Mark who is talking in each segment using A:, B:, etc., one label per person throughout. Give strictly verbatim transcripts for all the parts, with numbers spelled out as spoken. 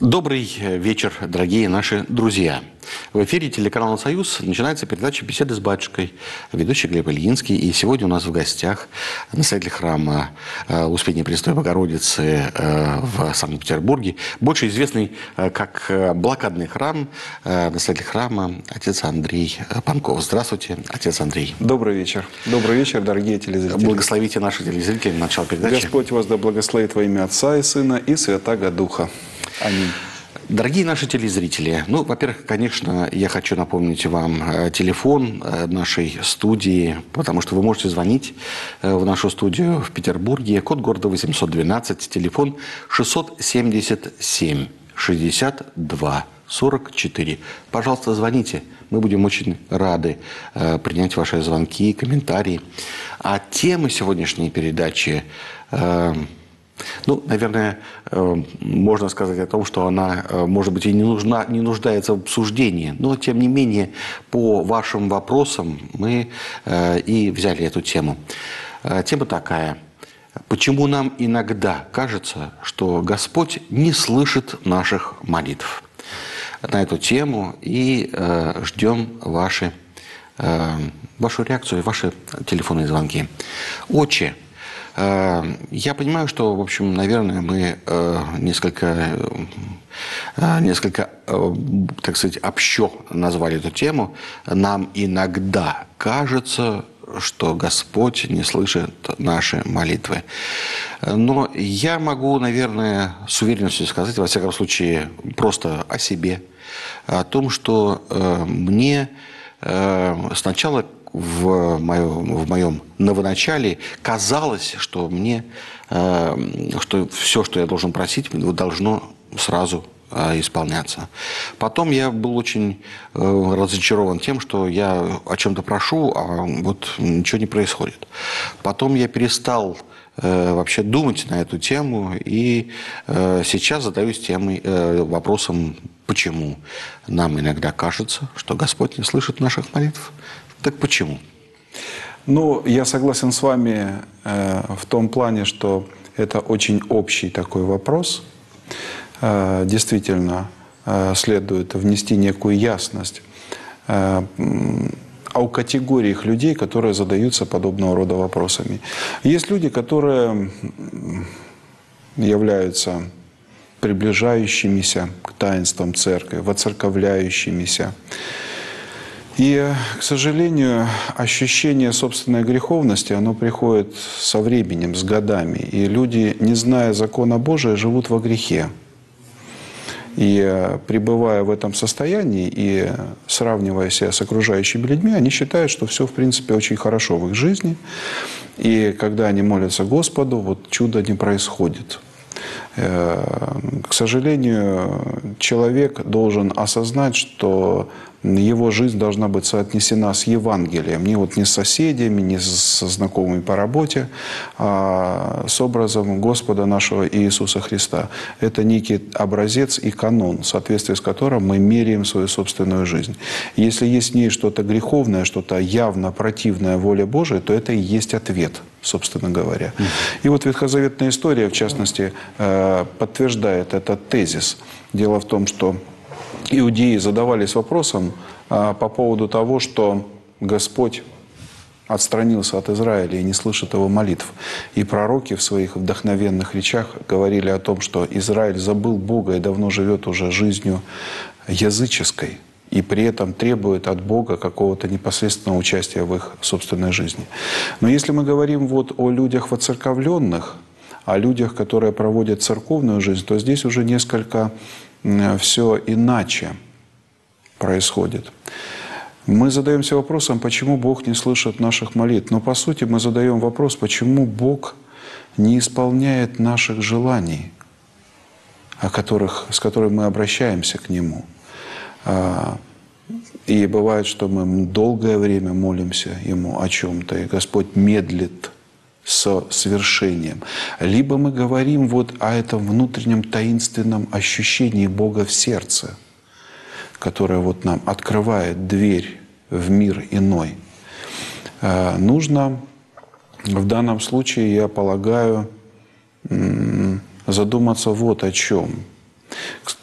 A: Добрый вечер, дорогие наши друзья. В эфире телеканала «Союз» начинается передача «Беседы с батюшкой», ведущий Глеб Ильинский. И сегодня у нас в гостях настоятель храма Успения Пресвятой Богородицы в Санкт-Петербурге, больше известный как блокадный храм, настоятель храма отец Андрей Панков. Здравствуйте, отец Андрей.
B: Добрый вечер. Добрый вечер, дорогие телезрители.
A: Благословите наших телезрителей на начало передачи.
B: Господь вас да благословит во имя Отца и Сына и Святаго Духа. Аминь.
A: Дорогие наши телезрители, ну, во-первых, конечно, я хочу напомнить вам телефон нашей студии, потому что вы можете звонить в нашу студию в Петербурге, код города восемьсот двенадцать, телефон шестьсот семьдесят семь шестьдесят два сорок четыре. Пожалуйста, звоните, мы будем очень рады принять ваши звонки, комментарии. А темы сегодняшней передачи... Ну, наверное, можно сказать о том, что она, может быть, и не, нужна, не нуждается в обсуждении, но, тем не менее, по вашим вопросам мы и взяли эту тему. Тема такая. Почему нам иногда кажется, что Господь не слышит наших молитв? На эту тему и ждем ваши, вашу реакцию, ваши телефонные звонки. Отче, я понимаю, что, в общем, наверное, мы несколько, несколько, так сказать, общо назвали эту тему. Нам иногда кажется, что Господь не слышит наши молитвы. Но я могу, наверное, с уверенностью сказать, во всяком случае, просто о себе, о том, что мне сначала в моем, в моем новоначале казалось, что мне, что все, что я должен просить, должно сразу исполняться. Потом я был очень разочарован тем, что я о чем-то прошу, а вот ничего не происходит. Потом я перестал вообще думать на эту тему и сейчас задаюсь темой, вопросом, почему нам иногда кажется, что Господь не слышит наших молитв. Так почему?
B: Ну, я согласен с вами э, в том плане, что это очень общий такой вопрос. Э, действительно, э, следует внести некую ясность э, о категориях людей, которые задаются подобного рода вопросами. Есть люди, которые являются приближающимися к таинствам церкви, воцерковляющимися. И, к сожалению, ощущение собственной греховности, оно приходит со временем, с годами. И люди, не зная закона Божия, живут во грехе. И пребывая в этом состоянии и сравнивая себя с окружающими людьми, они считают, что все, в принципе, очень хорошо в их жизни. И когда они молятся Господу, вот чудо не происходит. К сожалению, человек должен осознать, что его жизнь должна быть соотнесена с Евангелием. Не, вот не с соседями, не со знакомыми по работе, а с образом Господа нашего Иисуса Христа. Это некий образец и канон, в соответствии с которым мы меряем свою собственную жизнь. Если есть в ней что-то греховное, что-то явно противное воле Божией, то это и есть ответ, собственно говоря. И вот ветхозаветная история, в частности, подтверждает этот тезис. Дело в том, что иудеи задавались вопросом а, по поводу того, что Господь отстранился от Израиля и не слышит его молитв. И пророки в своих вдохновенных речах говорили о том, что Израиль забыл Бога и давно живет уже жизнью языческой, и при этом требует от Бога какого-то непосредственного участия в их собственной жизни. Но если мы говорим вот о людях воцерковленных, о людях, которые проводят церковную жизнь, то здесь уже несколько все иначе происходит. Мы задаемся вопросом, почему Бог не слышит наших молитв. Но по сути мы задаем вопрос, почему Бог не исполняет наших желаний, о которых, с которыми мы обращаемся к Нему. И бывает, что мы долгое время молимся Ему о чем-то, и Господь медлит со свершением. Либо мы говорим вот о этом внутреннем таинственном ощущении Бога в сердце, которое вот нам открывает дверь в мир иной. Нужно в данном случае, я полагаю, задуматься вот о чем.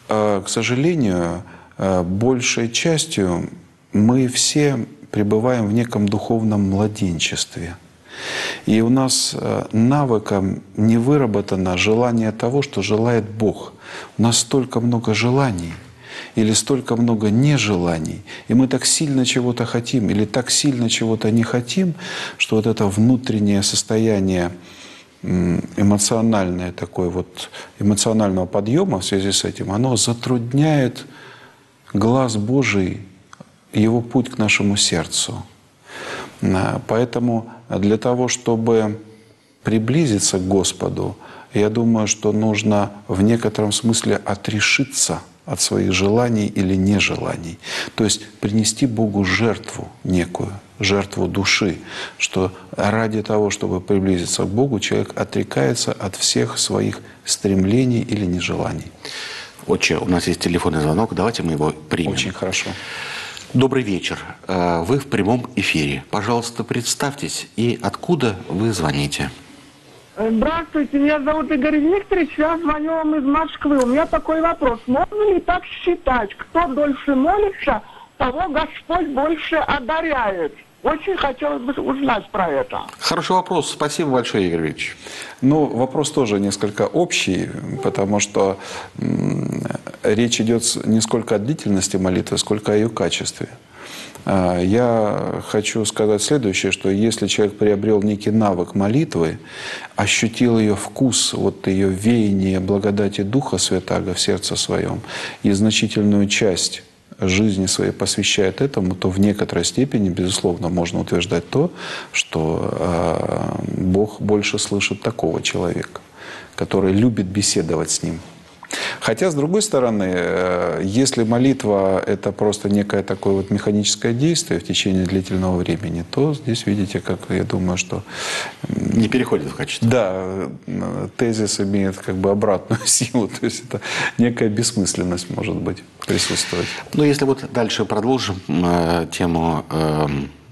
B: к сожалению, большей частью мы все пребываем в неком духовном младенчестве. И у нас навыком не выработано желание того, что желает Бог. У нас столько много желаний или столько много нежеланий, и мы так сильно чего-то хотим или так сильно чего-то не хотим, что вот это внутреннее состояние эмоциональное, такое вот, эмоционального подъема в связи с этим, оно затрудняет глаз Божий, его путь к нашему сердцу. Поэтому для того, чтобы приблизиться к Господу, я думаю, что нужно в некотором смысле отрешиться от своих желаний или нежеланий. То есть принести Богу жертву некую, жертву души, что ради того, чтобы приблизиться к Богу, человек отрекается от всех своих стремлений или нежеланий.
A: Отче, у нас есть телефонный звонок, давайте мы его примем.
B: Очень хорошо.
A: Добрый вечер. Вы в прямом эфире. Пожалуйста, представьтесь и откуда вы звоните.
C: Здравствуйте, меня зовут Игорь Викторович, я звоню вам из Москвы. У меня такой вопрос. Можно ли так считать, кто дольше молится, того Господь больше одаряет? Очень хотелось бы узнать про это.
A: Хороший вопрос. Спасибо большое, Игорь Викторович.
B: Ну, вопрос тоже несколько общий, потому что м, речь идет не сколько о длительности молитвы, сколько о ее качестве. Я хочу сказать следующее, что если человек приобрел некий навык молитвы, ощутил ее вкус, вот ее веяние благодати Духа Святаго в сердце своем и значительную часть жизни своей посвящает этому, то в некоторой степени, безусловно, можно утверждать то, что Бог больше слышит такого человека, который любит беседовать с Ним. Хотя, с другой стороны, если молитва – это просто некое такое вот механическое действие в течение длительного времени, то здесь, видите, как я думаю, что…
A: Не переходит в качество.
B: Да, тезис имеет как бы обратную силу, то есть это некая бессмысленность, может быть, присутствовать.
A: Ну, если вот дальше продолжим э, тему… Э,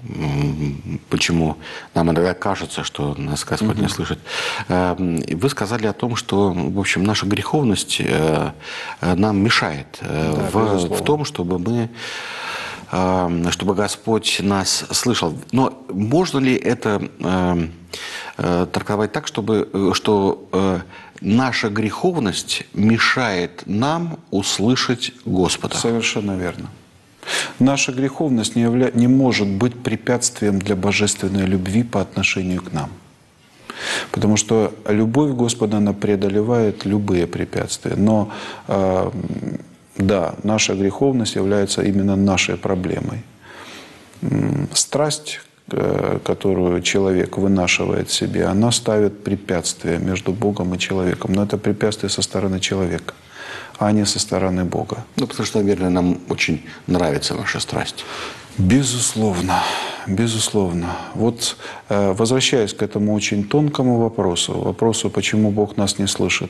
A: почему нам иногда кажется, что нас Господь угу. не слышит. Вы сказали о том, что, в общем, наша греховность нам мешает да, в, в том, чтобы мы, чтобы Господь нас слышал. Но можно ли это трактовать так, чтобы, что наша греховность мешает нам услышать Господа?
B: Совершенно верно. Наша греховность не, явля... не может быть препятствием для божественной любви по отношению к нам. Потому что любовь Господа, она преодолевает любые препятствия. Но, э, да, наша греховность является именно нашей проблемой. Страсть, э, которую человек вынашивает в себе, она ставит препятствие между Богом и человеком. Но это препятствие со стороны человека, а не со стороны Бога.
A: Ну, потому что, наверное, нам очень нравится ваша страсть.
B: Безусловно, безусловно. Вот возвращаясь к этому очень тонкому вопросу, вопросу, почему Бог нас не слышит,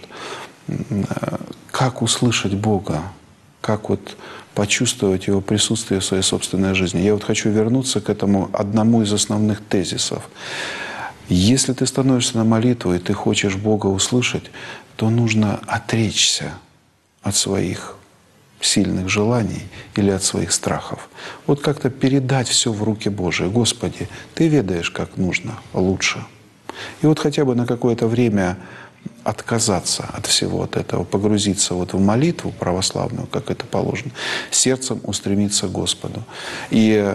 B: как услышать Бога, как вот почувствовать Его присутствие в своей собственной жизни. Я вот хочу вернуться к этому одному из основных тезисов. Если ты становишься на молитву и ты хочешь Бога услышать, то нужно отречься от своих сильных желаний или от своих страхов. Вот как-то передать все в руки Божии. Господи, Ты ведаешь, как нужно лучше. И вот хотя бы на какое-то время отказаться от всего от этого, погрузиться вот в молитву православную, как это положено, сердцем устремиться к Господу. И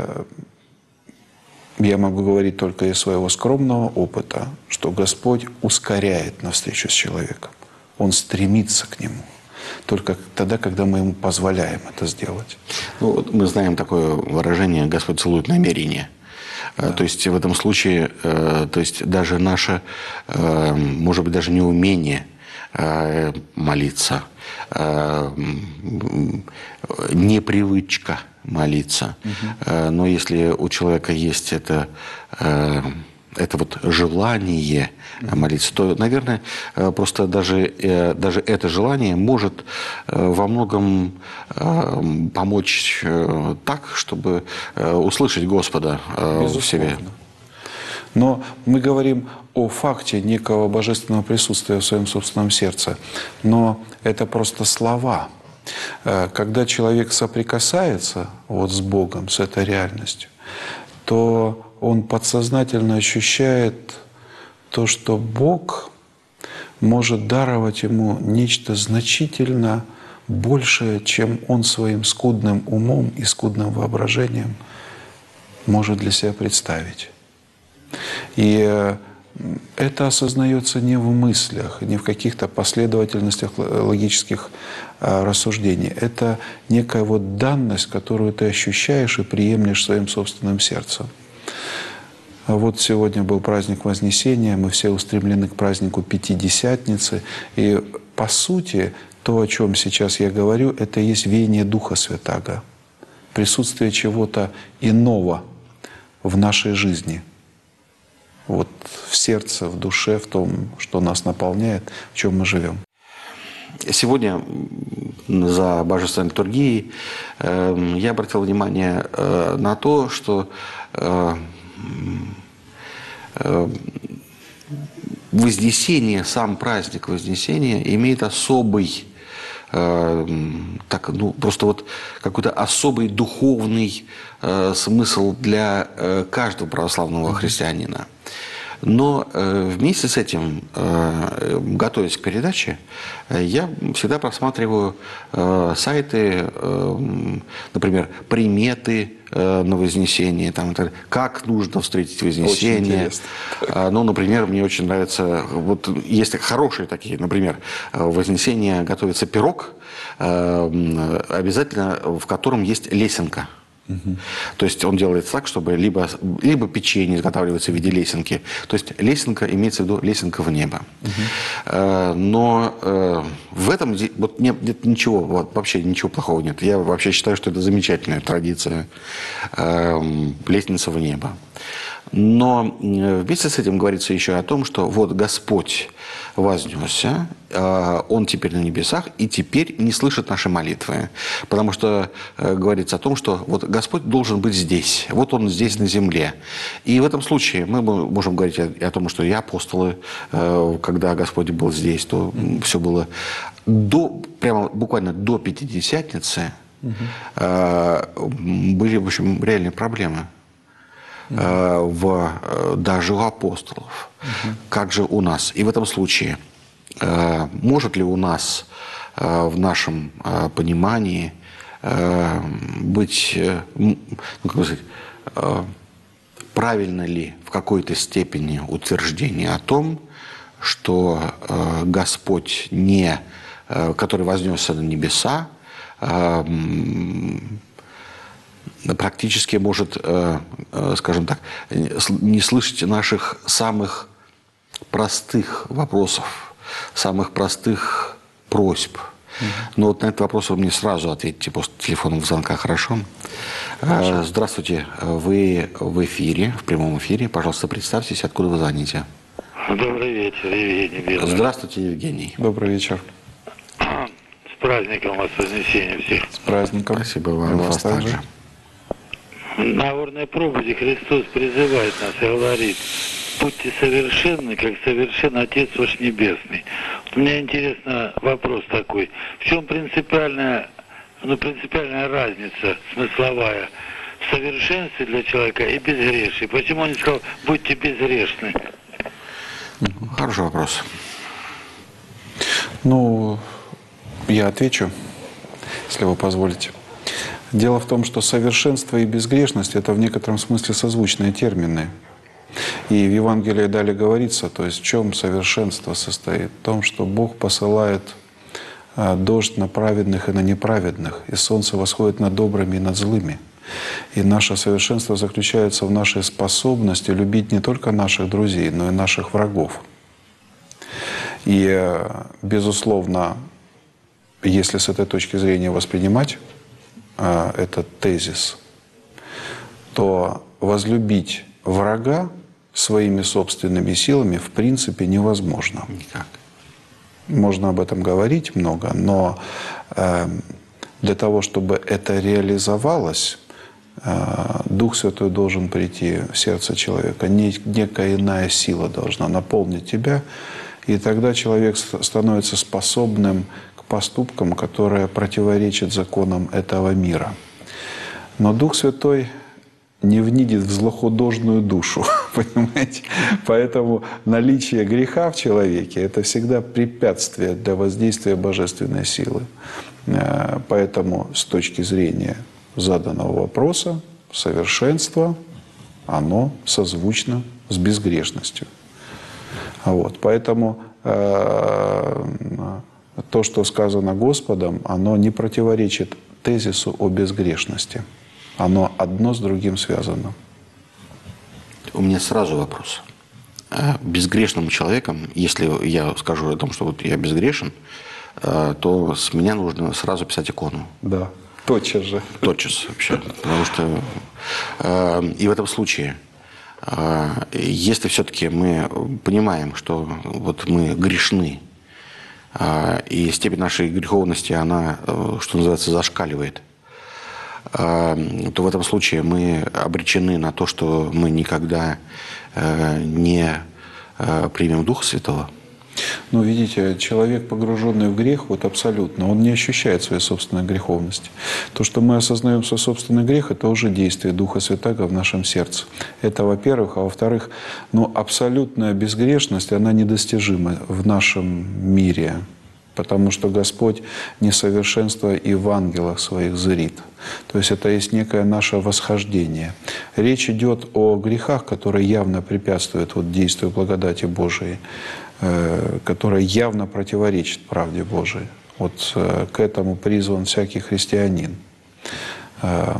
B: я могу говорить только из своего скромного опыта, что Господь ускоряет навстречу с человеком. Он стремится к Нему. Только тогда, когда мы Ему позволяем это сделать.
A: Ну, вот мы знаем такое выражение «Господь целует намерение». Да. То есть в этом случае, то есть даже наше, может быть, даже неумение молиться, непривычка молиться. Угу. Но если у человека есть это, это вот желание молиться, то, наверное, просто даже, даже это желание может во многом помочь так, чтобы услышать Господа в себе.
B: Но мы говорим о факте некого божественного присутствия в своем собственном сердце. Но это просто слова. Когда человек соприкасается вот с Богом, с этой реальностью, то он подсознательно ощущает то, что Бог может даровать ему нечто значительно большее, чем он своим скудным умом и скудным воображением может для себя представить. И это осознается не в мыслях, не в каких-то последовательностях логических рассуждений. Это некая вот данность, которую ты ощущаешь и приемлешь своим собственным сердцем. А вот сегодня был праздник Вознесения, мы все устремлены к празднику Пятидесятницы. И по сути, то, о чем сейчас я говорю, это и есть веяние Духа Святаго, присутствие чего-то иного в нашей жизни. Вот в сердце, в душе, в том, что нас наполняет, в чем мы живем.
A: Сегодня за Божественной литургией э, я обратил внимание э, на то, что э, э, Вознесение, сам праздник Вознесения имеет особый, э, так, ну, просто вот какой-то особый духовный э, смысл для э, каждого православного христианина. Но э, вместе с этим, э, готовясь к передаче, э, я всегда просматриваю э, сайты, э, например, приметы э, на Вознесение, там, как нужно встретить Вознесение. Э, ну, например, мне очень нравится, вот есть хорошие такие, например, в Вознесение готовится пирог, э, обязательно в котором есть лесенка. Угу. То есть он делает так, чтобы либо, либо печенье изготавливается в виде лесенки. То есть лесенка, имеется в виду лесенка в небо. Угу. Но в этом вот нет ничего, вот, вообще ничего плохого нет. Я вообще считаю, что это замечательная традиция, лестница в небо. Но вместе с этим говорится еще о том, что вот Господь вознесся, Он теперь на небесах, и теперь не слышит наши молитвы. Потому что говорится о том, что вот Господь должен быть здесь, вот Он здесь на земле. И в этом случае мы можем говорить о, о том, что и апостолы, когда Господь был здесь, то все было до, прямо буквально до Пятидесятницы, угу. были, в общем, реальные проблемы. В, даже у апостолов. Угу. Как же у нас? И в этом случае, может ли у нас в нашем понимании быть, ну, как сказать, правильно ли в какой-то степени утверждение о том, что Господь, не, который вознесся на небеса, практически может, скажем так, не слышать наших самых простых вопросов, самых простых просьб. Mm-hmm. Но вот на этот вопрос вы мне сразу ответите после телефонного звонка, хорошо? Хорошо. Здравствуйте, вы в эфире, в прямом эфире. Пожалуйста, представьтесь, откуда вы звоните.
D: Добрый вечер, Евгений Белый.
A: Здравствуйте, Евгений.
B: Добрый вечер.
D: С праздником вас, Вознесения всех.
B: С праздником.
A: Спасибо вам, вас также.
D: На Нагорной проповеди Христос призывает нас и говорит: будьте совершенны, как совершен Отец ваш Небесный. Вот у меня интересно вопрос такой. В чем принципиальная, ну, принципиальная разница смысловая в совершенстве для человека и безгрешии? Почему он не сказал «будьте безгрешны»?
A: Хороший вопрос.
B: Ну, я отвечу, если вы позволите. Дело в том, что совершенство и безгрешность – это в некотором смысле созвучные термины. И в Евангелии далее говорится, то есть в чем совершенство состоит? В том, что Бог посылает дождь на праведных и на неправедных, и солнце восходит над добрыми и над злыми. И наше совершенство заключается в нашей способности любить не только наших друзей, но и наших врагов. И, безусловно, если с этой точки зрения воспринимать этот тезис, то возлюбить врага своими собственными силами в принципе невозможно.
A: Никак.
B: Можно об этом говорить много, но э, для того, чтобы это реализовалось, э, Дух Святой должен прийти в сердце человека. Некая иная сила должна наполнить тебя, и тогда человек становится способным к поступкам, которые противоречат законам этого мира. Но Дух Святой не внидит в злохудожную душу, понимаете? Поэтому наличие греха в человеке – это всегда препятствие для воздействия божественной силы. Поэтому с точки зрения заданного вопроса, совершенство, оно созвучно с безгрешностью. Вот. Поэтому э, то, что сказано Господом, оно не противоречит тезису о безгрешности. Оно одно с другим связано.
A: У меня сразу вопрос. Безгрешным человеком, если я скажу о том, что вот я безгрешен, то с меня нужно сразу писать икону.
B: Да, тотчас же.
A: Тотчас вообще. Потому что и в этом случае, если все-таки мы понимаем, что вот мы грешны, и степень нашей греховности, она, что называется, зашкаливает, то в этом случае мы обречены на то, что мы никогда не примем Духа Святого.
B: Ну, видите, человек, погруженный в грех, вот абсолютно, он не ощущает своей собственной греховности. То, что мы осознаем свой собственный грех, это уже действие Духа Святаго в нашем сердце. Это, во-первых. А во-вторых, ну, абсолютная безгрешность, она недостижима в нашем мире. Потому что Господь несовершенство и в ангелах своих зрит. То есть это есть некое наше восхождение. Речь идет о грехах, которые явно препятствуют вот действию благодати Божией, э, которая явно противоречит правде Божией. Вот э, к этому призван всякий христианин. Э,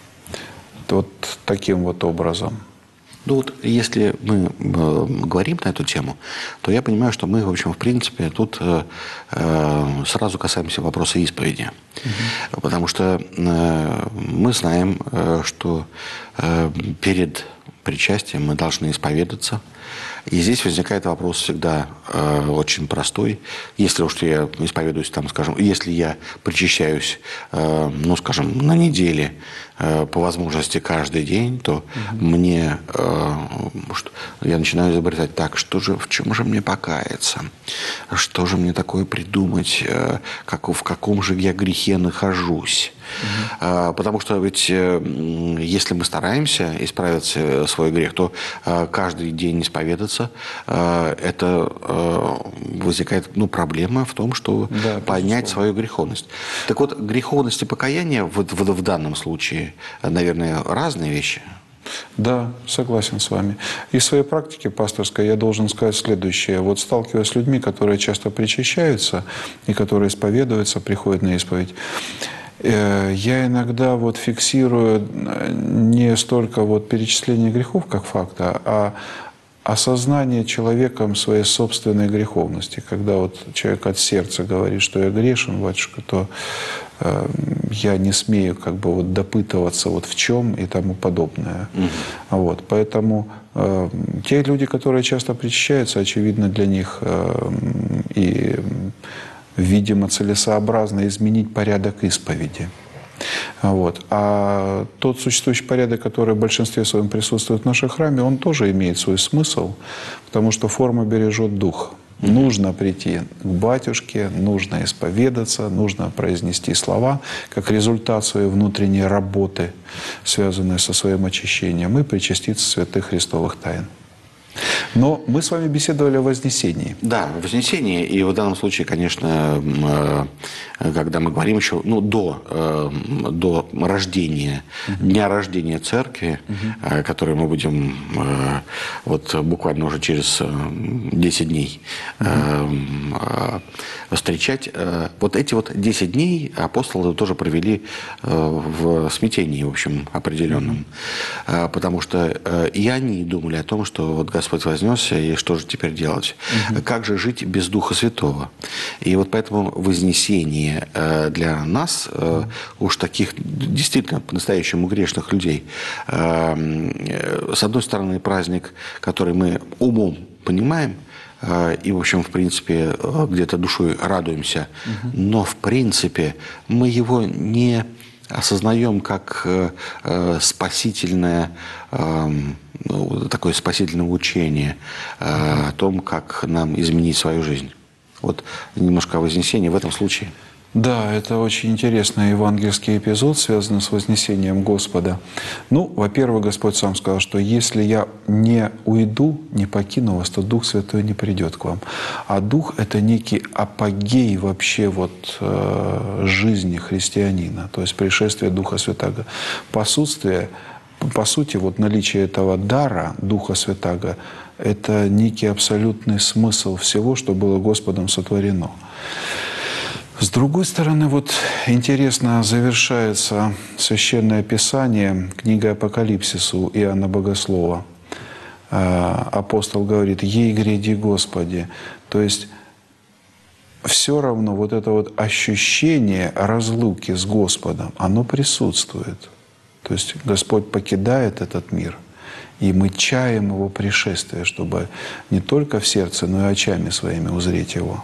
B: вот таким вот образом.
A: Ну вот, если мы э, говорим на эту тему, то я понимаю, что мы, в общем, в принципе, тут э, э, сразу касаемся вопроса исповеди. Угу. Потому что э, мы знаем, э, что э, перед причастием мы должны исповедаться. И здесь возникает вопрос всегда э, очень простой. Если уж я исповедуюсь, там, скажем, если я причащаюсь, э, ну, скажем, на неделе, э, по возможности каждый день, то угу. мне, э, что, я начинаю изобретать так, что же, в чем же мне покаяться, что же мне такое придумать, э, как, в каком же я грехе нахожусь. Угу. Э, потому что ведь э, если мы стараемся исправить свой грех, то э, каждый день исповедаться, это возникает, ну, проблема в том, что да, понять свою греховность. Так вот, греховность и покаяние в, в, в данном случае, наверное, разные вещи.
B: Да, согласен с вами. Из своей практики пасторской я должен сказать следующее. Вот сталкиваясь с людьми, которые часто причащаются и которые исповедуются, приходят на исповедь, я иногда вот фиксирую не столько вот перечисление грехов как факта, а осознание человеком своей собственной греховности. Когда вот человек от сердца говорит, что я грешен, батюшка, то э, я не смею как бы вот допытываться вот в чем и тому подобное. Mm-hmm. Вот, поэтому э, те люди, которые часто причащаются, очевидно для них э, и, видимо, целесообразно изменить порядок исповеди. Вот. А тот существующий порядок, который в большинстве своем присутствует в нашем храме, он тоже имеет свой смысл, потому что форма бережет дух. Mm-hmm. Нужно прийти к батюшке, нужно исповедаться, нужно произнести слова, как результат своей внутренней работы, связанной со своим очищением, и причаститься святых христовых тайн. Но мы с вами беседовали о Вознесении.
A: Да, о Вознесении. И в данном случае, конечно, когда мы говорим еще, ну, до, до рождения, угу. дня рождения церкви, угу. который мы будем вот буквально уже через десять дней угу. встречать, вот эти вот десять дней апостолы тоже провели в смятении, в общем, определенном. Угу. Потому что и они думали о том, что вот Господь вознесся, и что же теперь делать? Угу. Как же жить без Духа Святого? И вот поэтому Вознесение для нас, уж таких действительно по-настоящему грешных людей, с одной стороны, праздник, который мы умом понимаем, и, в общем, в принципе, где-то душой радуемся, угу. но, в принципе, мы его не осознаем как э, спасительное, э, ну, такое спасительное учение э, о том, как нам изменить свою жизнь. Вот немножко о Вознесении в этом случае.
B: Да, это очень интересный евангельский эпизод, связанный с вознесением Господа. Ну, во-первых, Господь сам сказал, что если я не уйду, не покину вас, то Дух Святой не придет к вам. А Дух – это некий апогей вообще вот, э, жизни христианина, то есть пришествие Духа Святаго. Посутствие, по сути, вот наличие этого дара Духа Святаго – это некий абсолютный смысл всего, что было Господом сотворено. С другой стороны, вот интересно завершается Священное Писание, книга Апокалипсису Иоанна Богослова. Апостол говорит: «Ей гряди, Господи». То есть все равно вот это вот ощущение разлуки с Господом, оно присутствует. То есть Господь покидает этот мир, и мы чаем Его пришествие, чтобы не только в сердце, но и очами своими узреть Его.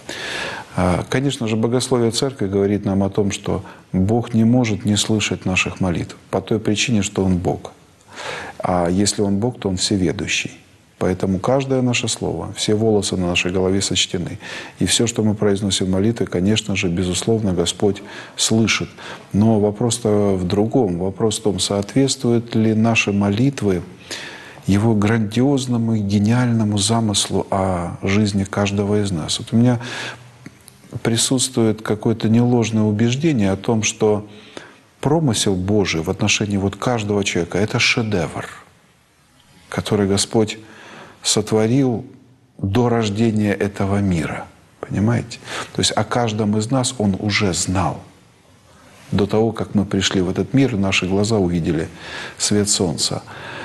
B: Конечно же, богословие Церкви говорит нам о том, что Бог не может не слышать наших молитв по той причине, что Он Бог. А если Он Бог, то Он всеведущий. Поэтому каждое наше слово, все волосы на нашей голове сочтены. И все, что мы произносим в молитве, конечно же, безусловно, Господь слышит. Но вопрос-то в другом. Вопрос в том, соответствуют ли наши молитвы Его грандиозному и гениальному замыслу о жизни каждого из нас. Вот у меня присутствует какое-то неложное убеждение о том, что промысел Божий в отношении вот каждого человека – это шедевр, который Господь сотворил до рождения этого мира. Понимаете? То есть о каждом из нас Он уже знал. До того, как мы пришли в этот мир, наши глаза увидели свет солнца.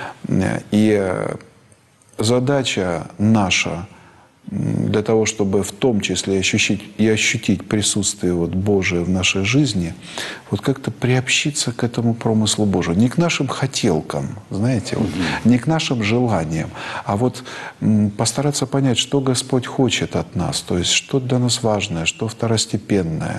B: И задача наша для того, чтобы в том числе ощутить, и ощутить присутствие вот Божие в нашей жизни, вот как-то приобщиться к этому промыслу Божию. Не к нашим хотелкам, знаете, вот, не к нашим желаниям, а вот постараться понять, что Господь хочет от нас, то есть что для нас важное, что второстепенное.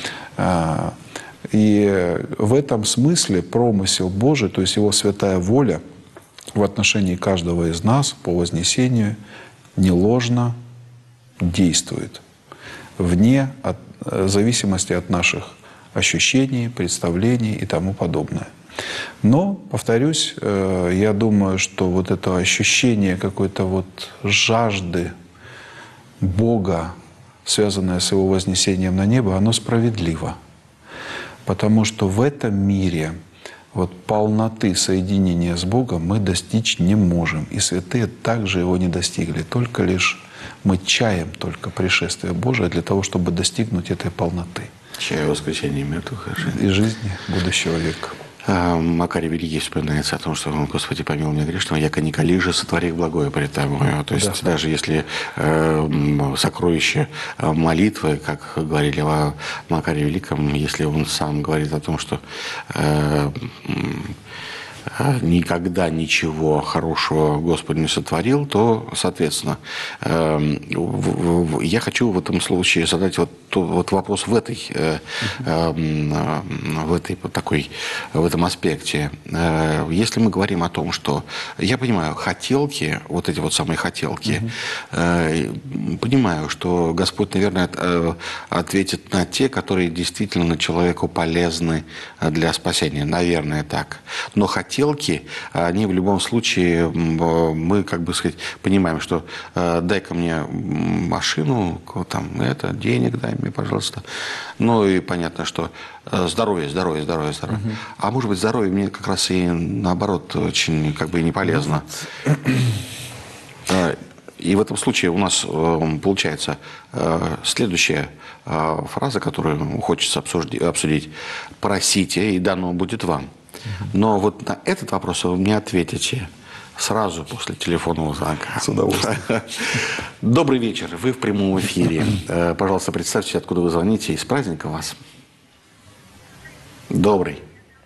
B: И в этом смысле промысел Божий, то есть Его святая воля в отношении каждого из нас по вознесению неложно действует, вне от, зависимости от наших ощущений, представлений и тому подобное. Но, повторюсь, я думаю, что вот это ощущение какой-то вот жажды Бога, связанное с Его вознесением на небо, оно справедливо. Потому что в этом мире вот полноты соединения с Богом мы достичь не можем. И святые также его не достигли. Только лишь мы чаем только пришествие Божие для того, чтобы достигнуть этой полноты.
A: Чаю воскресения мертвых
B: и жизни будущего века.
A: Макарий Великий вспоминается о том, что «Господи, помилуй меня грешного, яко николи же сотвори благое пред Тобою». То есть да. Даже если э, сокровище молитвы, как говорили о Макарии Великом, если он сам говорит о том, что э, никогда ничего хорошего Господь не сотворил, то, соответственно, я хочу в этом случае задать вот, вот вопрос в этой, в этой такой, в этом аспекте. Если мы говорим о том, что, я понимаю, хотелки, вот эти вот самые хотелки, mm-hmm. понимаю, что Господь, наверное, ответит на те, которые действительно человеку полезны для спасения, наверное, так. Но хотелки Хотелки, они в любом случае, мы, как бы сказать, понимаем, что э, дай-ка мне машину, там, это, денег дай мне, пожалуйста. Ну и понятно, что э, здоровье, здоровье, здоровье, здоровье. Угу. А может быть, здоровье мне как раз и наоборот очень как бы не полезно. И в этом случае у нас получается следующая фраза, которую хочется обсудить. «Просите, и дано будет вам». Но вот на этот вопрос вы мне ответите сразу после телефонного звонка.
B: С удовольствием.
A: Добрый вечер. Вы в прямом эфире. Пожалуйста, представьте, откуда вы звоните. И с праздником вас. Добрый.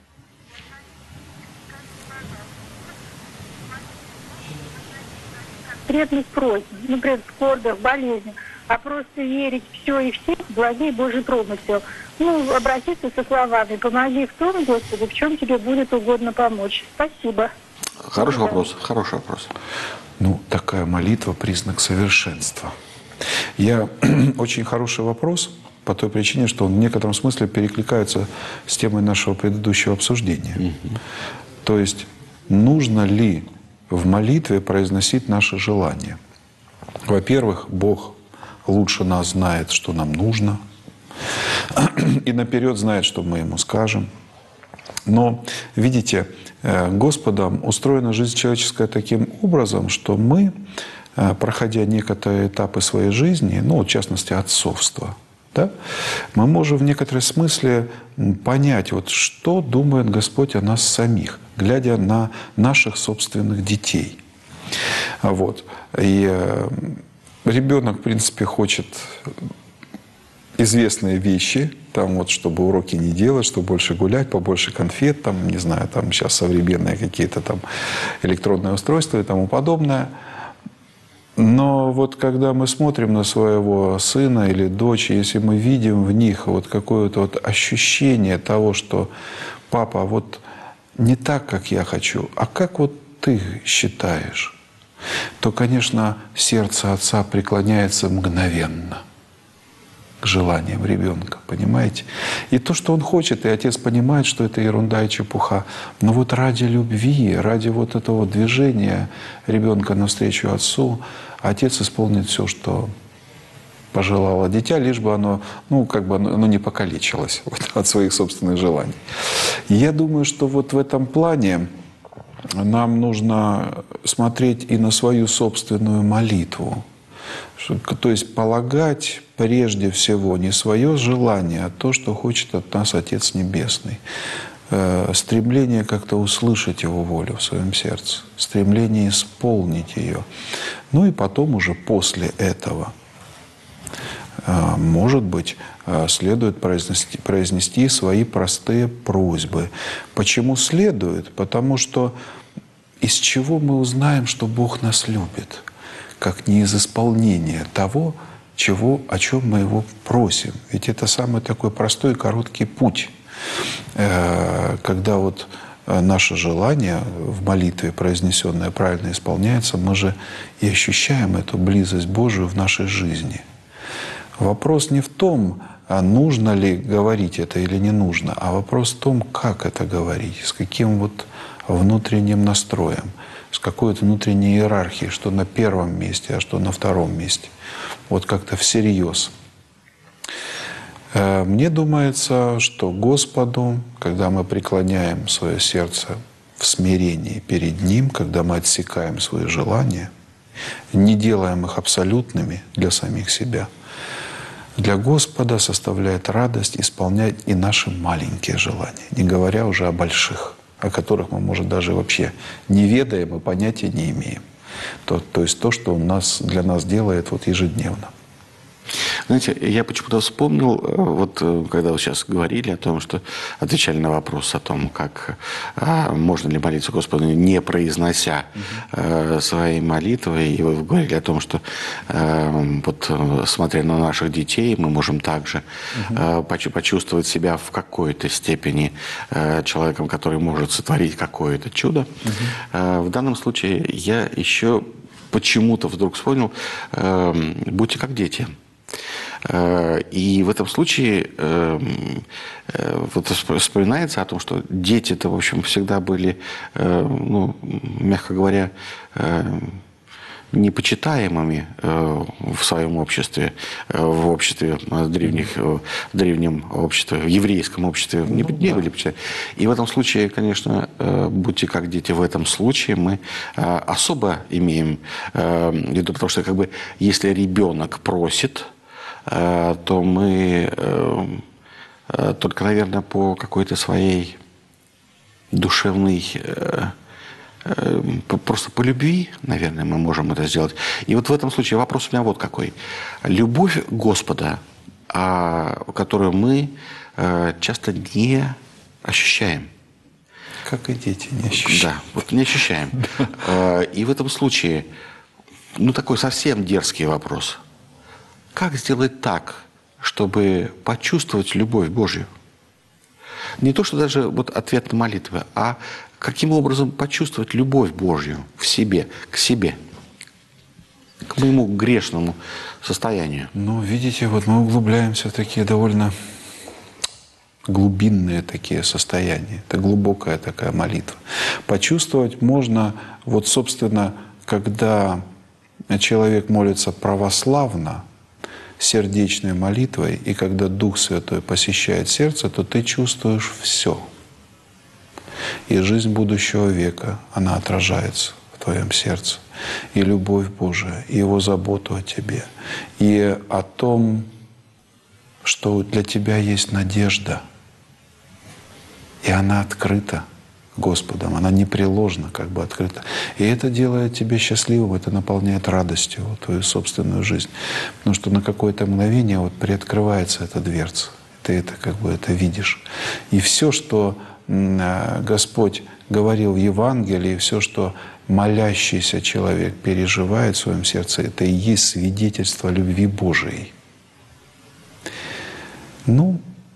E: Конкретных просьб, например, в скорбях, болезнях, а просто верить в все и все, благие Божий промысел. Ну, обратиться со словами: «Помоги в том, Господи, в чем тебе будет угодно помочь». Спасибо.
A: Хороший вопрос, хороший вопрос.
B: Ну, такая молитва – признак совершенства. Я очень хороший вопрос по той причине, что он в некотором смысле перекликается с темой нашего предыдущего обсуждения. Mm-hmm. То есть нужно ли в молитве произносить наши желания? Во-первых, Бог лучше нас знает, что нам нужно, и наперед знает, что мы Ему скажем. Но, видите, Господом устроена жизнь человеческая таким образом, что мы, проходя некоторые этапы своей жизни, ну, в частности, отцовства, да, мы можем в некотором смысле понять, вот, что думает Господь о нас самих, глядя на наших собственных детей. Вот. И ребенок, в принципе, хочет известные вещи, там вот, чтобы уроки не делать, чтобы больше гулять, побольше конфет, там, не знаю, там сейчас современные какие-то там электронные устройства и тому подобное. Но вот когда мы смотрим на своего сына или дочь, если мы видим в них вот какое-то вот ощущение того, что папа, вот не так, как я хочу, а как вот ты считаешь, то, конечно, сердце отца преклоняется мгновенно к желаниям ребенка, понимаете? И то, что он хочет, и отец понимает, что это ерунда и чепуха, но вот ради любви, ради вот этого движения ребенка навстречу отцу, отец исполнит все, что пожелало дитя, лишь бы оно, ну, как бы оно не покалечилось вот, от своих собственных желаний. И я думаю, что вот в этом плане нам нужно смотреть и на свою собственную молитву. То есть полагать прежде всего не свое желание, а то, что хочет от нас Отец Небесный. Стремление как-то услышать Его волю в своем сердце, стремление исполнить ее. Ну и потом уже после этого, может быть, следует произнести, произнести свои простые просьбы. Почему следует? Потому что из чего мы узнаем, что Бог нас любит? Как не из исполнения того, чего, о чем мы Его просим. Ведь это самый такой простой и короткий путь. Когда вот наше желание в молитве, произнесенное, правильно исполняется, мы же и ощущаем эту близость Божию в нашей жизни. Вопрос не в том, нужно ли говорить это или не нужно, а вопрос в том, как это говорить, с каким вот внутренним настроем, с какой-то внутренней иерархией, что на первом месте, а что на втором месте. Вот как-то всерьез. Мне думается, что Господу, когда мы преклоняем свое сердце в смирении перед Ним, когда мы отсекаем свои желания, не делаем их абсолютными для самих себя, для Господа составляет радость исполнять и наши маленькие желания, не говоря уже о больших, о которых мы, может, даже вообще не ведаем и понятия не имеем. То, то есть то, что Он нас, для нас делает вот ежедневно.
A: Знаете, я почему-то вспомнил, вот когда вы сейчас говорили о том, что отвечали на вопрос о том, как а, можно ли молиться Господу, не произнося а, свои молитвы, и вы говорили о том, что а, вот смотря на наших детей, мы можем также а, почувствовать себя в какой-то степени а, человеком, который может сотворить какое-то чудо. А, в данном случае я еще почему-то вдруг вспомнил, а, будьте как дети. И в этом случае вот вспоминается о том, что дети-то, в общем, всегда были, ну, мягко говоря, непочитаемыми в своем обществе, в обществе древних, в древнем обществе, в еврейском обществе не, ну, не да. были почитаемы. И в этом случае, конечно, будьте как дети, в этом случае мы особо имеем в виду, потому что как бы если ребенок просит, то мы только, наверное, по какой-то своей душевной, просто по любви, наверное, мы можем это сделать. И вот в этом случае вопрос у меня вот какой. Любовь Господа, которую мы часто не ощущаем.
B: Как и дети не ощущаем.
A: Да, вот не ощущаем. И в этом случае, ну, такой совсем дерзкий вопрос. Как сделать так, чтобы почувствовать любовь Божью? Не то, что даже вот ответ на молитвы, а каким образом почувствовать любовь Божью в себе, к себе? к моему грешному состоянию?
B: Ну, видите, вот мы углубляемся в такие довольно глубинные такие состояния. Это глубокая такая молитва. Почувствовать можно, вот, собственно, когда человек молится православно, сердечной молитвой, и когда Дух Святой посещает сердце, то ты чувствуешь все. И жизнь будущего века, она отражается в твоем сердце. И любовь Божия, и Его заботу о тебе, и о том, что для тебя есть надежда. И она открыта Господом, она непреложна, как бы открыта. И это делает тебя счастливым, это наполняет радостью вот, твою собственную жизнь. Потому что на какое-то мгновение вот приоткрывается эта дверца. Ты это как бы это видишь. И все, что Господь говорил в Евангелии, все, что молящийся человек переживает в своем сердце, это и есть свидетельство любви Божией. Ну,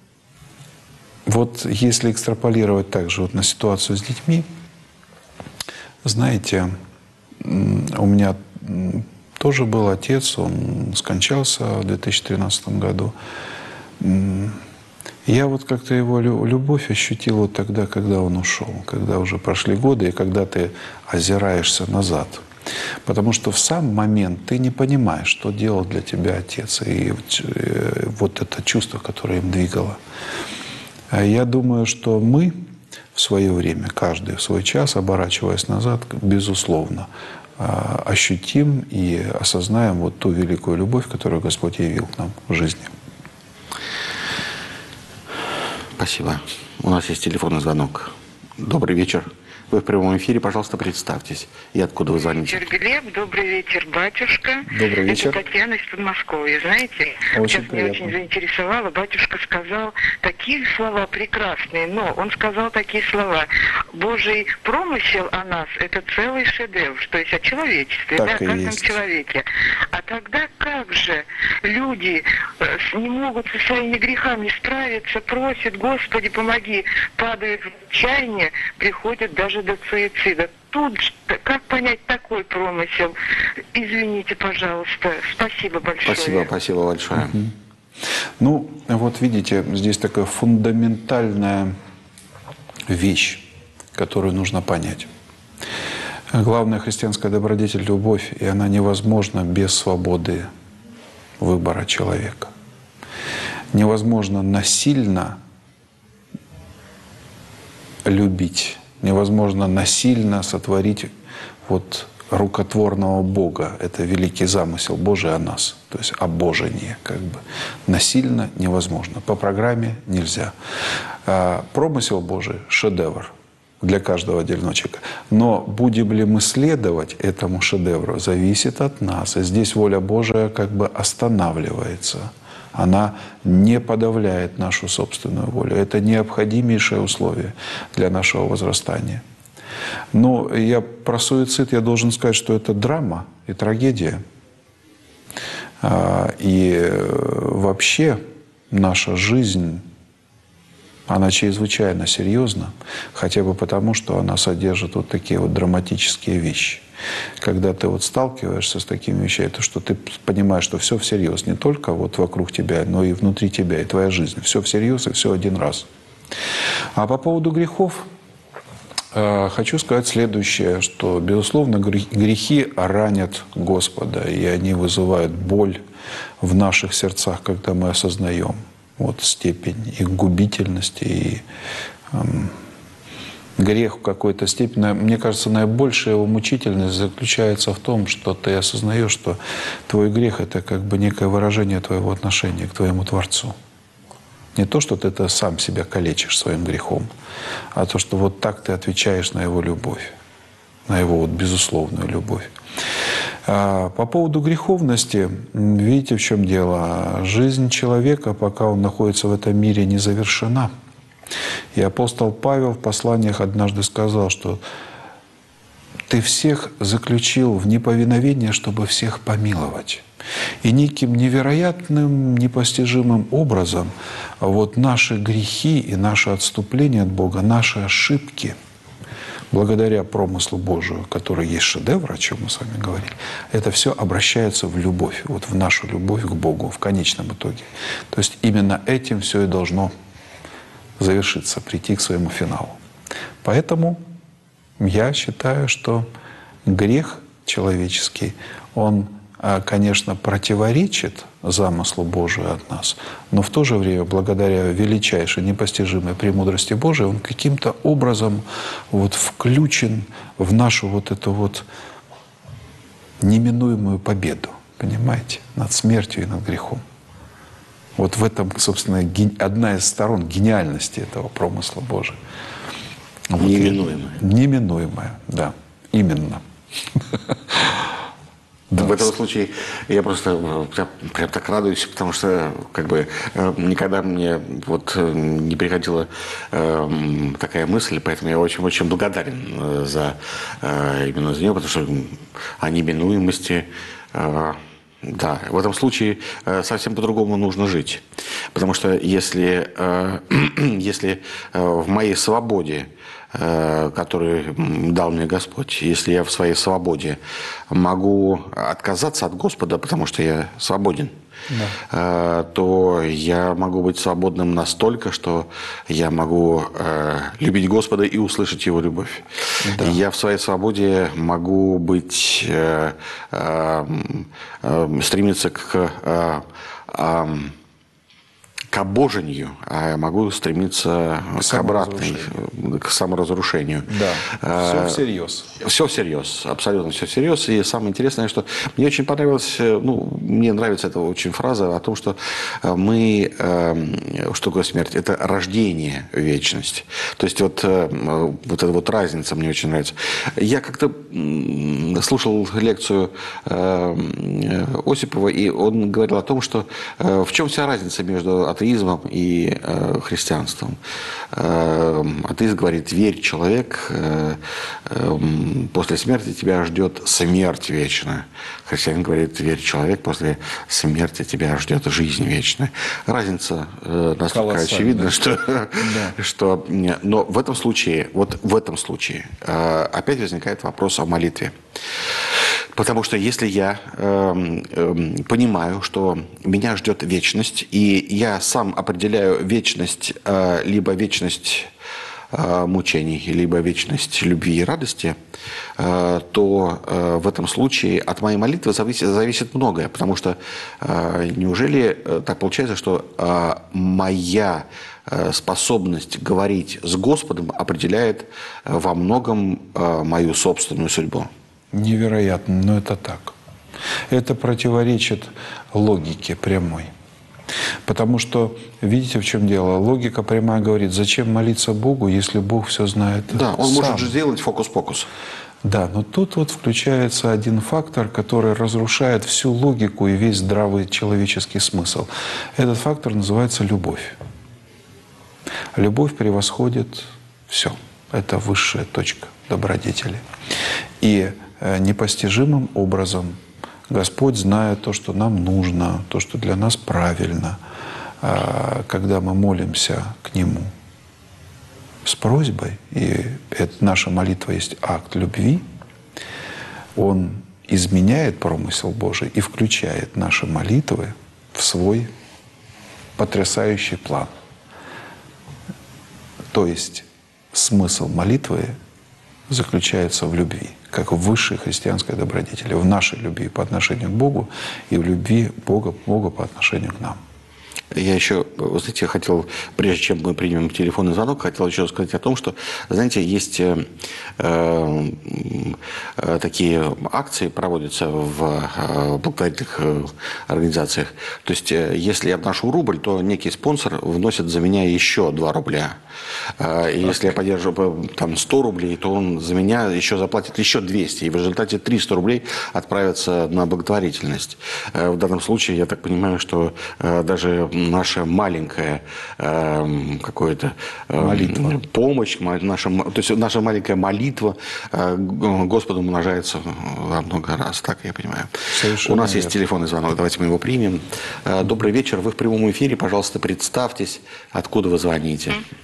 B: вот если экстраполировать также вот на ситуацию с детьми, знаете, у меня тоже был отец, он скончался в две тысячи тринадцатом году. Я вот как-то его любовь ощутил вот тогда, когда он ушел, когда уже прошли годы, и когда ты озираешься назад. Потому что в сам момент ты не понимаешь, что делал для тебя отец, и вот это чувство, которое им двигало. Я думаю, что мы в свое время, каждый в свой час, оборачиваясь назад, безусловно, ощутим и осознаем вот ту великую любовь, которую Господь явил нам в жизни.
A: Спасибо. У нас есть телефонный звонок. Добрый вечер. Вы в прямом эфире, пожалуйста, представьтесь. И откуда вы звоните?
F: Добрый вечер, Глеб. Добрый вечер, батюшка.
B: Добрый вечер.
F: Это Татьяна из Подмосковья. Знаете,
B: очень
F: сейчас
B: приятно.
F: меня очень заинтересовало. Батюшка сказал такие слова прекрасные, но он сказал такие слова. Божий промысел о нас – это целый шедевр, то есть о человечестве,
B: Так
F: да, о каждом
B: есть.
F: человеке. А тогда как же люди не могут со своими грехами справиться, просят, Господи, помоги, падают в отчаяние, приходят даже до суицида. Тут как понять такой промысел? Извините, пожалуйста. Спасибо большое.
A: Спасибо, спасибо большое.
B: Угу. Ну, вот видите, здесь такая фундаментальная вещь, которую нужно понять. Главная христианская добродетель – любовь, и она невозможна без свободы выбора человека. Невозможно насильно любить. Невозможно насильно сотворить вот рукотворного Бога. Это великий замысел Божий о нас. То есть обожение как бы. Насильно невозможно. По программе нельзя. А промысел Божий – шедевр для каждого отдельного человека. Но будем ли мы следовать этому шедевру, зависит от нас. И здесь воля Божия как бы останавливается. Она не подавляет нашу собственную волю. Это необходимейшее условие для нашего возрастания. Но я про суицид я должен сказать, что это драма и трагедия. И вообще наша жизнь, она чрезвычайно серьезна, хотя бы потому, что она содержит вот такие вот драматические вещи. Когда ты вот сталкиваешься с такими вещами, то что ты понимаешь, что все всерьез, не только вот вокруг тебя, но и внутри тебя, и твоя жизнь. Все всерьез и все один раз. А по поводу грехов э, хочу сказать следующее, что, безусловно, грехи ранят Господа, и они вызывают боль в наших сердцах, когда мы осознаем вот степень их губительности и эм, грех в какой-то степени. Мне кажется, наибольшая его мучительность заключается в том, что ты осознаешь, что твой грех – это как бы некое выражение твоего отношения к твоему Творцу. Не то, что ты это сам себя калечишь своим грехом, а то, что вот так ты отвечаешь на его любовь, на его вот безусловную любовь. По поводу греховности, видите, в чем дело? Жизнь человека, пока он находится в этом мире, не завершена. И апостол Павел в посланиях однажды сказал, что «ты всех заключил в неповиновение, чтобы всех помиловать». И неким невероятным, непостижимым образом вот наши грехи и наше отступление от Бога, наши ошибки благодаря промыслу Божию, который есть шедевр, о чем мы с вами говорили, это все обращается в любовь, вот в нашу любовь к Богу в конечном итоге. То есть именно этим все и должно завершиться, прийти к своему финалу. Поэтому я считаю, что грех человеческий, он, конечно, противоречит замыслу Божию от нас, но в то же время, благодаря величайшей, непостижимой премудрости Божией, он каким-то образом вот включен в нашу вот эту вот неминуемую победу, понимаете, над смертью и над грехом. Вот в этом, собственно, одна из сторон гениальности этого промысла Божия. Вот
A: Неминуемая.
B: Неминуемая, да, именно.
A: Да. В этом случае я просто прям, прям так радуюсь, потому что как бы никогда мне вот не приходила э, такая мысль, поэтому я очень-очень благодарен за э, именно за нее, потому что о неминуемости, э, да, в этом случае э, совсем по-другому нужно жить, потому что если, э, если э, в моей свободе, который дал мне Господь, если я в своей свободе могу отказаться от Господа, потому что я свободен, да, то я могу быть свободным настолько, что я могу любить Господа и услышать Его любовь. Да. Я в своей свободе могу быть, стремиться к к обожению, а я могу стремиться к, к обратной, к саморазрушению.
B: Да, все всерьез.
A: Все всерьез, абсолютно все всерьез. И самое интересное, что мне очень понравилось, ну, мне нравится эта очень фраза о том, что мы, что такое смерть? Это рождение в вечность. То есть вот, вот эта вот разница мне очень нравится. Я как-то слушал лекцию Осипова, и он говорил о том, что в чем вся разница между атеизмом и э, христианством. Э, атеист говорит: верь, человек, э, э, после смерти тебя ждет смерть вечная. Христианин говорит: верь, человек, после смерти тебя ждет жизнь вечная. Разница э, настолько очевидна, что, да. что... Но в этом случае, вот в этом случае э, опять возникает вопрос о молитве. Потому что если я э, э, понимаю, что меня ждет вечность, и я сам определяю вечность, э, либо вечность э, мучений, либо вечность любви и радости, э, то э, в этом случае от моей молитвы зависит, зависит многое. Потому что э, неужели э, так получается, что э, моя э, способность говорить с Господом определяет э, во многом э, мою собственную судьбу?
B: Невероятно, но это так. Это противоречит логике прямой. Потому что, видите, в чем дело? Логика прямая говорит: зачем молиться Богу, если Бог все знает
A: Да, Он
B: сам?
A: может же сделать фокус-покус.
B: Да, но тут вот включается один фактор, который разрушает всю логику и весь здравый человеческий смысл. Этот фактор называется любовь. Любовь превосходит все. Это высшая точка добродетели. И непостижимым образом Господь, зная то, что нам нужно, то, что для нас правильно, когда мы молимся к Нему с просьбой, и это, наша молитва есть акт любви, Он изменяет промысел Божий и включает наши молитвы в свой потрясающий план. То есть смысл молитвы заключается в любви, как в высшей христианской добродетели, в нашей любви по отношению к Богу и в любви Бога, Бога по отношению к нам.
A: Я еще, вы знаете, хотел, прежде чем мы примем телефонный звонок, хотел еще сказать о том, что, знаете, есть э, э, такие акции, проводятся в э, благотворительных э, организациях. То есть, э, если я вношу рубль, то некий спонсор вносит за меня еще два рубля. Э, и если я поддерживаю там сто рублей, то он за меня еще заплатит еще двести. И в результате триста рублей отправятся на благотворительность. Э, в данном случае, я так понимаю, что э, даже наша маленькая э, какое-то э, молитва, помощь, наша, то есть наша маленькая молитва э, Господу умножается во много раз, так я понимаю. Совершенно У нас верно. Есть телефонный звонок, давайте мы его примем. Э, добрый вечер, вы в прямом эфире, пожалуйста, представьтесь, откуда вы звоните.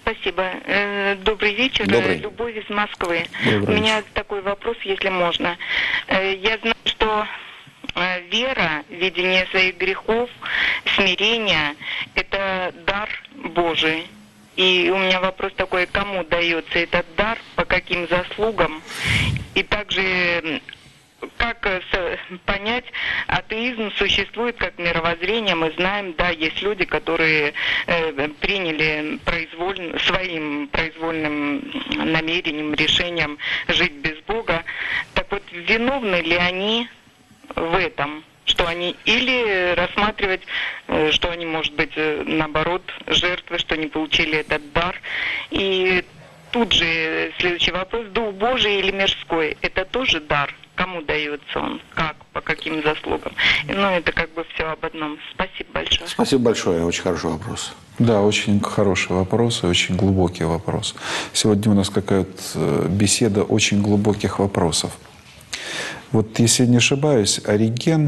F: Спасибо. Э, Добрый вечер.
A: Добрый.
F: Любовь из Москвы.
B: Добрый
F: У меня
B: вечер.
F: такой вопрос, если можно. Э, Я знаю, что э, вера, видение своих грехов, смирение – это дар Божий. И у меня вопрос такой, кому дается этот дар, по каким заслугам? И также, как э, с- понять, атеизм существует как мировоззрение, мы знаем, да, есть люди, которые э, приняли произвольно, своим произвольным намерением, решением жить без Бога. Так вот, виновны ли они в этом? Что они или рассматривать, э, что они, может быть, э, наоборот, жертвы, что не получили этот дар. И тут же следующий вопрос, Дух Божий или мирской, это тоже дар? Кому дается он? Как? По каким заслугам? Ну, это как бы все об одном. Спасибо большое.
A: Спасибо большое, очень хороший вопрос.
B: Да, очень хороший вопрос и очень глубокий вопрос. Сегодня у нас какая-то беседа очень глубоких вопросов. Вот, если не ошибаюсь, Ориген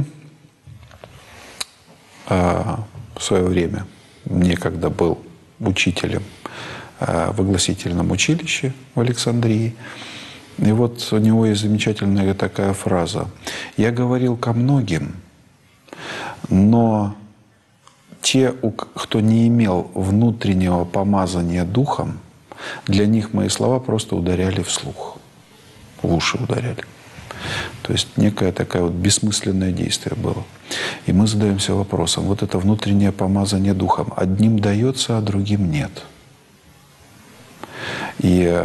B: а, в свое время, некогда был учителем а, в Огласительном училище в Александрии. И вот у него есть замечательная такая фраза. «Я говорил ко многим, но те, кто не имел внутреннего помазания духом, для них мои слова просто ударяли вслух, в уши ударяли». То есть некое такое вот бессмысленное действие было. И мы задаемся вопросом, вот это внутреннее помазание духом одним дается, а другим нет. И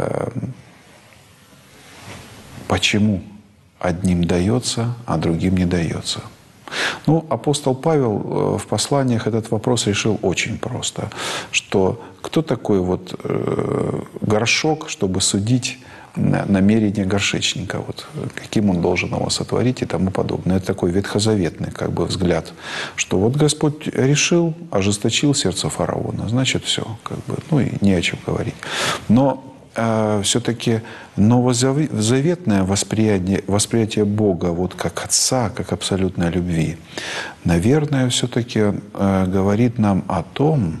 B: почему одним дается, а другим не дается? Ну, апостол Павел в посланиях этот вопрос решил очень просто, что кто такой вот горшок, чтобы судить намерение горшечника, вот, каким он должен его сотворить и тому подобное. Это такой ветхозаветный как бы взгляд, что вот Господь решил, ожесточил сердце фараона, значит все, как бы, ну и не о чем говорить. Но э, все-таки новозаветное восприятие, восприятие Бога вот как Отца, как абсолютной любви, наверное, все-таки э, говорит нам о том,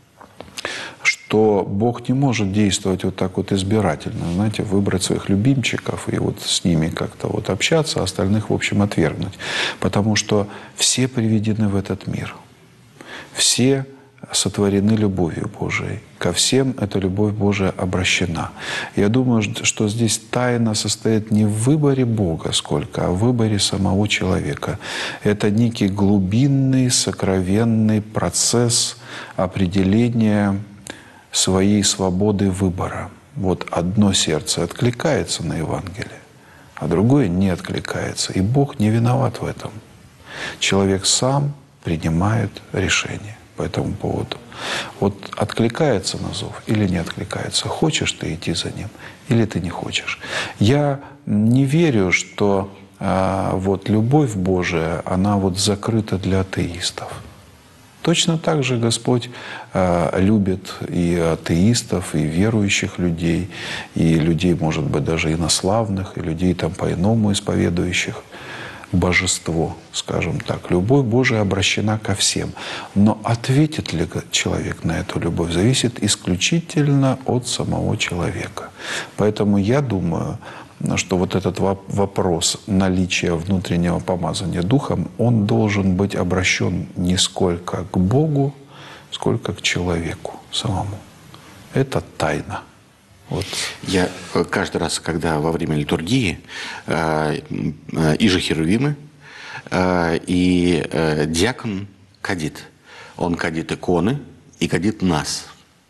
B: что Бог не может действовать вот так вот избирательно, знаете, выбрать своих любимчиков и вот с ними как-то вот общаться, а остальных, в общем, отвергнуть. Потому что все приведены в этот мир. Все сотворены любовью Божией. Ко всем эта любовь Божия обращена. Я думаю, что здесь тайна состоит не в выборе Бога сколько, а в выборе самого человека. Это некий глубинный, сокровенный процесс определения своей свободы выбора. Вот одно сердце откликается на Евангелие, а другое не откликается. И Бог не виноват в этом. Человек сам принимает решение по этому поводу. Вот откликается на зов или не откликается. Хочешь ты идти за ним или ты не хочешь. Я не верю, что а, вот любовь Божия, она вот закрыта для атеистов. Точно так же Господь э, любит и атеистов, и верующих людей, и людей, может быть, даже инославных, и людей там по-иному исповедующих божество, скажем так. Любовь Божия обращена ко всем. Но ответит ли человек на эту любовь, зависит исключительно от самого человека. Поэтому я думаю, что вот этот вопрос наличия внутреннего помазания Духом, он должен быть обращен не сколько к Богу, сколько к человеку самому. Это тайна. Вот.
A: Я каждый раз, когда во время литургии э, э, и же херувимы, э, и э, диакон кадит. Он кадит иконы и кадит нас.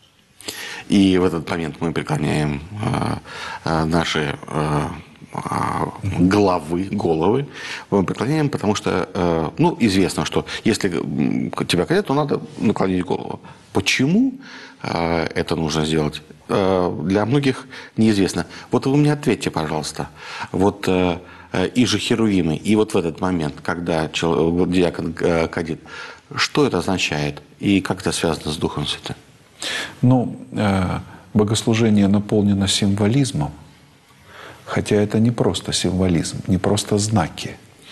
A: И в этот момент мы преклоняем э, э, наши э, э, головы, головы. Мы преклоняем, потому что, э, ну, известно, что если тебя кадят, то надо наклонить голову. Почему э, это нужно сделать? Э, для многих неизвестно. Вот вы мне ответьте, пожалуйста. Вот э, и же херувимы, и вот в этот момент, когда человек, диакон э, кадит, что это означает? И как это связано с Духом Святым?
B: Ну, э, богослужение наполнено символизмом, хотя это не просто символизм, не просто знаки.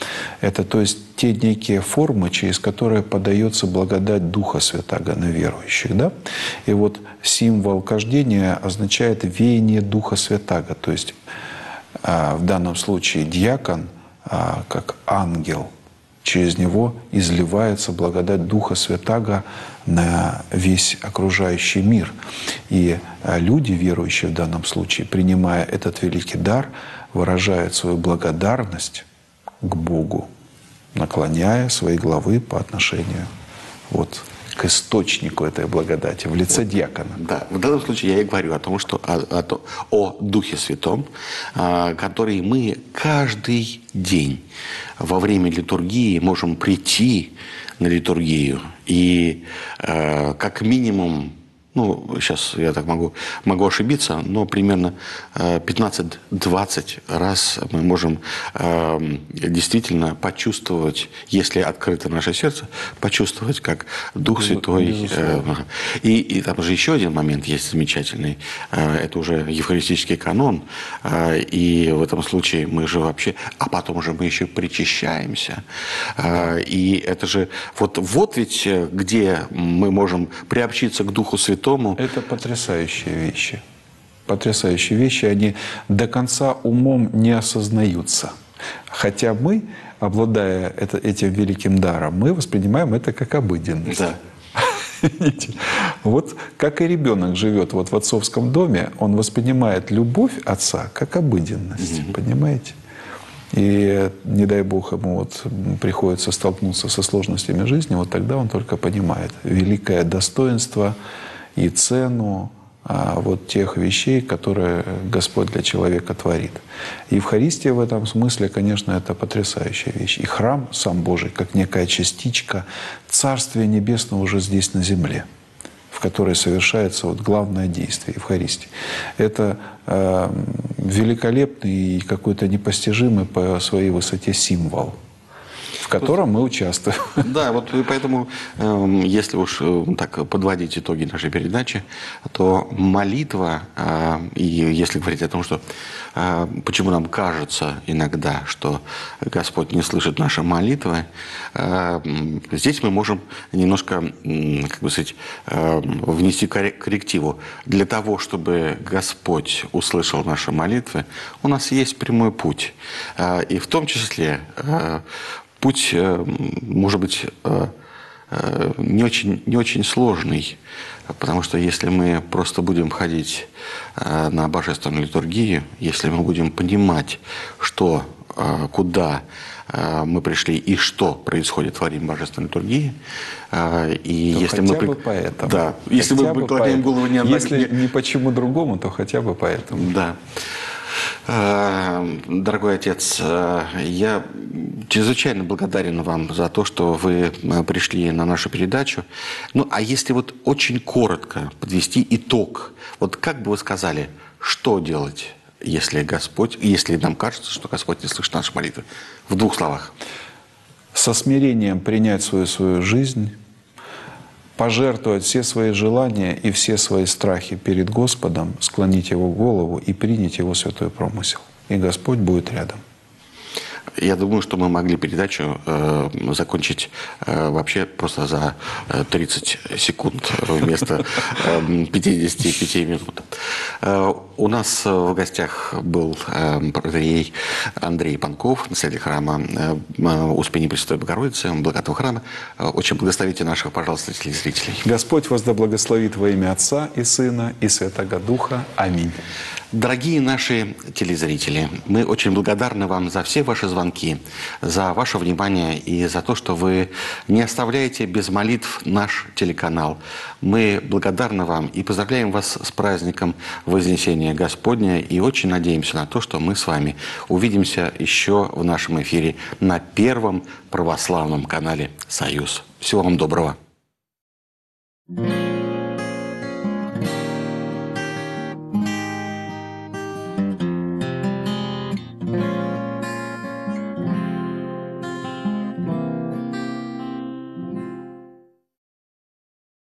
B: Это то есть те некие формы, через которые подается благодать Духа Святаго на верующих. Да? И вот символ кождения означает веяние Духа Святаго. То есть в данном случае диакон, как ангел, через него изливается благодать Духа Святаго на весь окружающий мир. И люди, верующие в данном случае, принимая этот великий дар, выражают свою благодарность к Богу, наклоняя свои главы по отношению вот к источнику этой благодати в лице диакона.
A: Да, в данном случае я и говорю о том, что о, о, о Духе Святом, а, который мы каждый день во время литургии можем прийти на литургию и а, как минимум, ну, сейчас я так могу, могу ошибиться, но примерно пятнадцать-двадцать раз мы можем э, действительно почувствовать, если открыто наше сердце, почувствовать, как Дух Святой. Э, и, и там же еще один момент есть замечательный. Э, это уже евхаристический канон. Э, и в этом случае мы же вообще... А потом уже мы еще причащаемся. Э, и это же... Вот, вот ведь где мы можем приобщиться к Духу Святому.
B: Это потрясающие вещи. Потрясающие вещи, они до конца умом не осознаются. Хотя мы, обладая это, этим великим даром, мы воспринимаем это как обыденность.
A: Да.
B: Вот как и ребенок живет вот в отцовском доме, он воспринимает любовь отца как обыденность. Mm-hmm. Понимаете? И не дай Бог ему вот приходится столкнуться со сложностями жизни, вот тогда он только понимает великое достоинство и цену а, вот тех вещей, которые Господь для человека творит. Евхаристия в этом смысле, конечно, это потрясающая вещь. И храм сам Божий, как некая частичка Царствия Небесного уже здесь на земле, в которой совершается вот главное действие Евхаристии. Это э, великолепный и какой-то непостижимый по своей высоте символ, в котором мы участвуем.
A: Да, вот и поэтому, э, если уж э, так подводить итоги нашей передачи, то молитва, э, и если говорить о том, что э, почему нам кажется иногда, что Господь не слышит наши молитвы, э, здесь мы можем немножко, э, как бы сказать, э, внести коррективу. Для того, чтобы Господь услышал наши молитвы, у нас есть прямой путь. Э, и в том числе э, путь, может быть, не очень, не очень сложный, потому что если мы просто будем ходить на божественную литургию, если мы будем понимать, что, куда мы пришли и что происходит во время божественной литургии, и
B: то
A: если
B: хотя
A: мы
B: бы поэтому.
A: Да, если мы преклоняем голову не одна...
B: Если не почему другому, то хотя бы поэтому.
A: Да. Дорогой отец, я чрезвычайно благодарен вам за то, что вы пришли на нашу передачу. Ну, а если вот очень коротко подвести итог, вот как бы вы сказали, что делать, если Господь, если нам кажется, что Господь не слышит наши молитвы? В двух словах.
B: Со смирением принять свою, свою жизнь, пожертвовать все свои желания и все свои страхи перед Господом, склонить Его голову и принять Его святой промысел. И Господь будет рядом.
A: Я думаю, что мы могли передачу э, закончить э, вообще просто за тридцать секунд вместо э, пятидесяти пяти минут. Э, у нас в гостях был э, протоиерей Андрей Панков, настоятель храма э, Успения Пресвятой Богородицы, Благодатного храма. Э, очень благословите наших, пожалуйста, телезрителей.
B: Господь вас да благословит во имя Отца и Сына и Святого Духа. Аминь.
A: Дорогие наши телезрители, мы очень благодарны вам за все ваши звонки, за ваше внимание и за то, что вы не оставляете без молитв наш телеканал. Мы благодарны вам и поздравляем вас с праздником Вознесения Господня и очень надеемся на то, что мы с вами увидимся еще в нашем эфире на первом православном канале «Союз». Всего вам доброго.
G: Thank you.